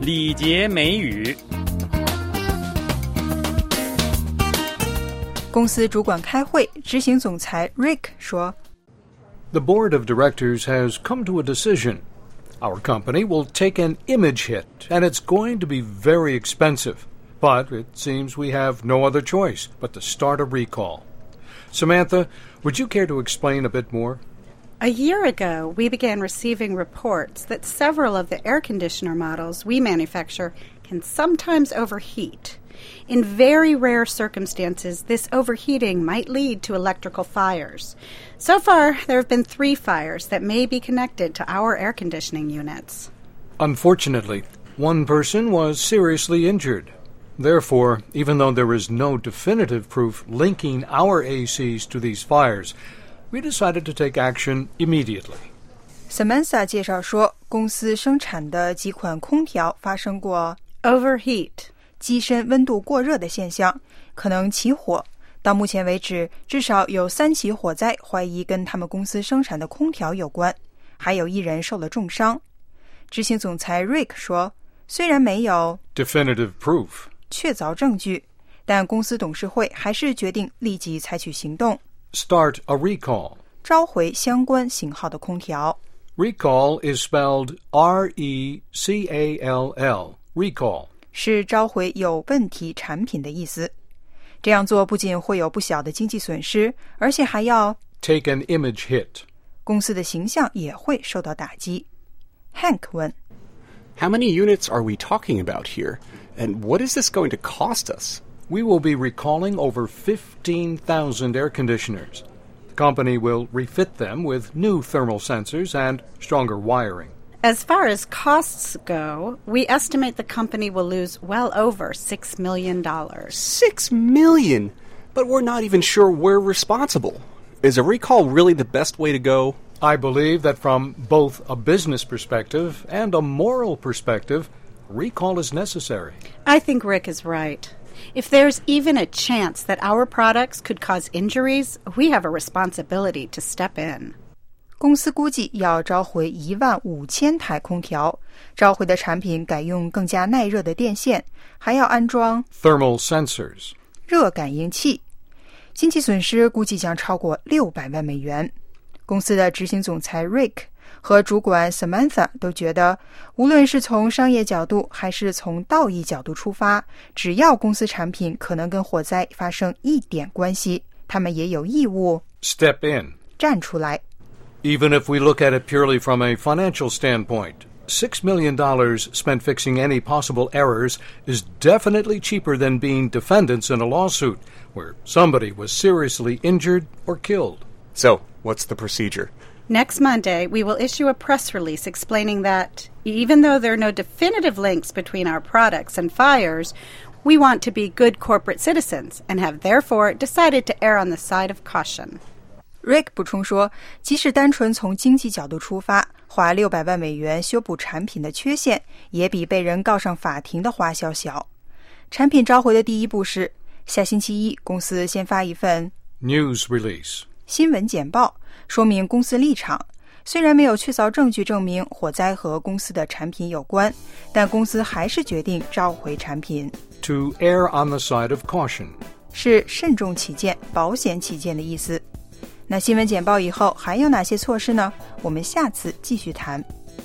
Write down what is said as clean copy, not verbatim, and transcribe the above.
礼节美语。 公司主管开会，执行总裁 Rick 说 The board of directors has come to a decision. Our company will take an image hit, and it's going to be very expensive. But it seems we have no other choice but to start a recall. Samantha, would you care to explain a bit more? A year ago, we began receiving reports that several of the air conditioner models we manufacture can sometimes overheat. In very rare circumstances, this overheating might lead to electrical fires. So far, there have been 3 fires that may be connected to our air conditioning units. Unfortunately, one person was seriously injured. Therefore, even though there is no definitive proof linking our ACs to these fires, we decided to take action immediately. Samantha 介绍说，公司生产的几款空调发生过 overheat 机身温度过热的现象，可能起火。到目前为止，至少有3起火灾怀疑跟他们公司生产的空调有关，还有1人受了重伤。执行总裁 Rick 说，虽然没有 definitive proof 确凿证据，但公司董事会还是决定立即采取行动 Start a recall. 召回相关型号的空调。 Recall is spelled R-E-C-A-L-L. Recall. 是召回有问题产品的意思。这样做不仅会有不小的经济损失，而且还要 Take an image hit. 公司的形象也会受到打击。 Hank 问 How many units are we talking about here? And what is this going to cost us? We will be recalling over 15,000 air conditioners. The company will refit them with new thermal sensors and stronger wiring. As far as costs go, we estimate the company will lose well over $6 million. $6 million? But we're not even sure we're responsible. Is a recall really the best way to go? I believe that from both a business perspective and a moral perspective, a recall is necessary. I think Rick is right. If there's even a chance that our products could cause injuries, we have a responsibility to step in. 公司估计要召回15000台空调，召回的产品改用更加耐热的电线，还要安装 thermal sensors 热感应器，经济损失估计将超过600万美元。公司的执行总裁 Rick 和主管 Samantha 都觉得，无论是从商业角度还是从道义角度出发，只要公司产品可能跟火灾发生一点关系，他们也有义务 step in 站出来。 Even if we look at it purely from a financial standpoint, $6 million spent fixing any possible errors is definitely cheaper than being defendants in a lawsuit where somebody was seriously injured or killed. So, what's the procedure? Next Monday, we will issue a press release explaining that, even though there are no definitive links between our products and fires, we want to be good corporate citizens and have therefore decided to err on the side of caution. Rick 补充说，即使单纯从经济角度出发，花600万美元修补产品的缺陷，也比被人告上法庭的花销小。产品召回的第一步是，下星期一，公司先发一份 news release 新闻简报，说明公司立场。虽然没有确凿证据证明火灾和公司的产品有关，但公司还是决定召回产品。 To err on the side of caution 是慎重起见、保险起见的意思。那新闻简报以后还有哪些措施呢？我们下次继续谈。